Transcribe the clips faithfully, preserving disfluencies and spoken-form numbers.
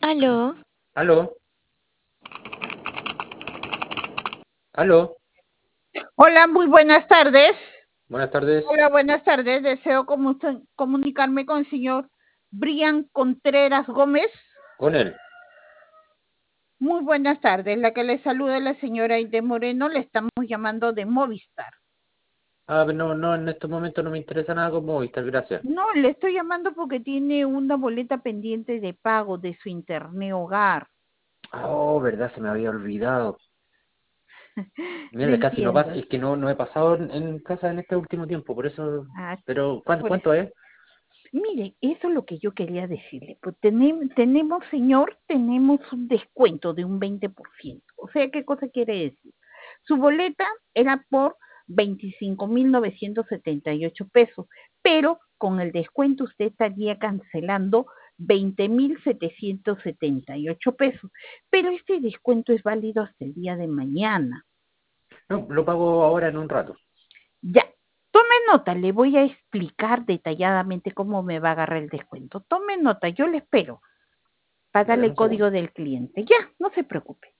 Aló, Aló, aló, Hola, muy buenas tardes. buenas tardes. Hola, buenas tardes. Deseo comu- comunicarme con el señor Brian Contreras Gómez. Con él. Muy buenas tardes. La que le saluda es la señora Aide Moreno. Le estamos llamando de Movistar. Ah, pero no, no, en estos momentos no me interesa nada con Movistar, gracias. No, le estoy llamando porque tiene una boleta pendiente de pago de su internet hogar. Oh, verdad, se me había olvidado. Le Mierda, casi no pasa, entiendo. es que no, no he pasado en, en casa en este último tiempo, por eso. Ah, Pero, ¿cuánto, por eso. cuánto es? Mire, eso es lo que yo quería decirle. Pues tenemos, tenemos, señor, tenemos un descuento de un veinte por ciento. O sea, ¿qué cosa quiere decir? Su boleta era por veinticinco mil novecientos setenta y ocho pesos, pero con el descuento usted estaría cancelando veinte mil setecientos setenta y ocho pesos. Pero este descuento es válido hasta el día de mañana. No, lo pago ahora en un rato. Ya, tome nota, le voy a explicar detalladamente cómo me va a agarrar el descuento. Tome nota, yo le espero para Ya, darle dame el un código segundo. del cliente. Ya, no se preocupe.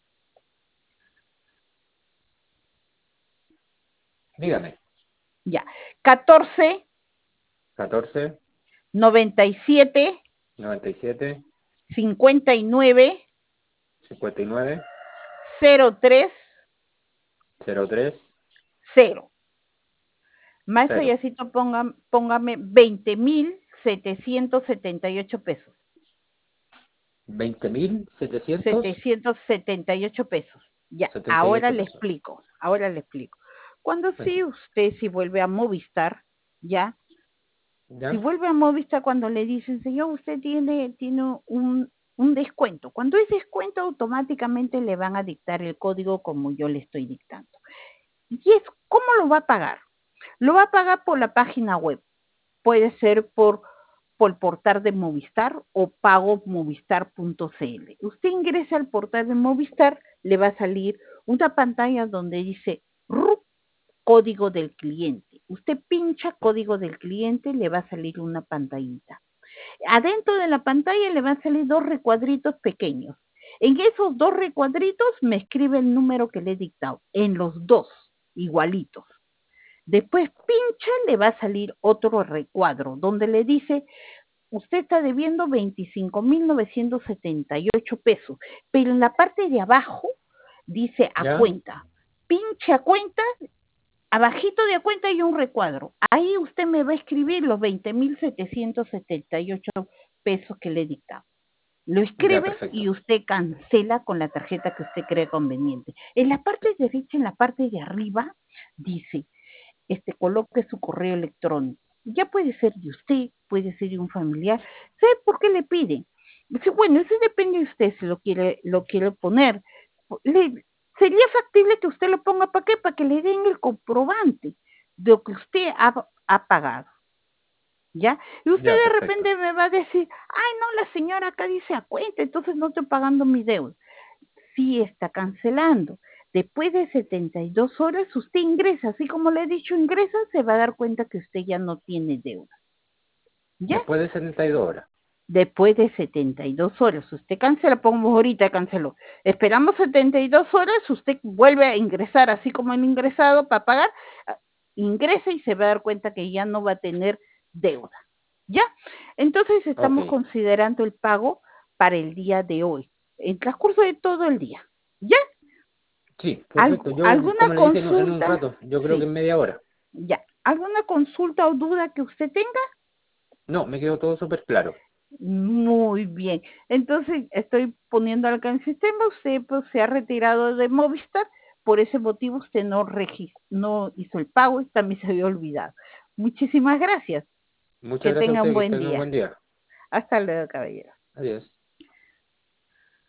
Dígame. Ya, catorce, Catorce, noventa y siete, noventa y siete, cincuenta y nueve, cincuenta y nueve, cero tres, cero tres, cero. Más cero. allácito ponga, póngame veinte mil setecientos setenta y ocho pesos. Veinte mil setecientos setecientos setenta y ocho pesos. Ya, setenta y ahora ocho le pesos. explico, ahora le explico. Cuando sí Cuéntame. usted si vuelve a Movistar, ya, si ¿Ya? vuelve a Movistar cuando le dicen, señor, usted tiene, tiene un, un descuento. Cuando es descuento, automáticamente le van a dictar el código como yo le estoy dictando. ¿Y es cómo lo va a pagar? Lo va a pagar por la página web. Puede ser por, por el portal de Movistar o pago movistar punto cl. Usted ingresa al portal de Movistar, le va a salir una pantalla donde dice R U C, código del cliente. Usted pincha código del cliente, le va a salir una pantallita. Adentro de la pantalla le van a salir dos recuadritos pequeños. En esos dos recuadritos me escribe el número que le he dictado, en los dos, igualitos. Después pincha, le va a salir otro recuadro donde le dice, usted está debiendo veinticinco mil novecientos setenta y ocho pesos, pero en la parte de abajo dice a ¿Ya? cuenta. Pinche a cuenta, abajito de a cuenta hay un recuadro. Ahí usted me va a escribir los veinte mil setecientos setenta y ocho pesos que le he dictado. Lo Ya, escribe y perfecto. usted cancela con la tarjeta que usted cree conveniente. En la parte derecha, en la parte de arriba, dice, este, coloque su correo electrónico. Ya puede ser de usted, puede ser de un familiar. ¿Sabe por qué le piden? Dice, bueno, eso depende de usted si lo quiere, lo quiere poner. Le, sería factible que usted lo ponga para qué, para que le den el comprobante de lo que usted ha, ha pagado. ¿Ya? Y usted Ya, de perfecto. repente me va a decir, ay, no, la señora acá dice a cuenta, entonces no estoy pagando mi deuda. Sí está cancelando. Después de setenta y dos horas, usted ingresa, así como le he dicho, ingresa, se va a dar cuenta que usted ya no tiene deuda. ¿Ya? Después de setenta y dos horas. Después de setenta y dos horas, usted cancela, pongamos ahorita, canceló. Esperamos setenta y dos horas, usted vuelve a ingresar, así como han ingresado para pagar, ingresa y se va a dar cuenta que ya no va a tener deuda. ¿Ya? Entonces Ok. estamos considerando el pago para el día de hoy, en transcurso de todo el día. ¿Ya? Sí, perfecto. ¿Algo, Yo, ¿Alguna como le dije, en un en un consulta? rato, yo creo que Sí, en media hora. ya. ¿Alguna consulta o duda que usted tenga? No, me quedó todo súper claro. Muy bien. Entonces estoy poniendo acá en el sistema, usted pues, se ha retirado de Movistar, por ese motivo usted no, no hizo el pago y también se había olvidado. Muchísimas gracias. Muchas Que gracias a tenga un usted, que buen tenga un día. buen día. Hasta luego, caballero. Adiós.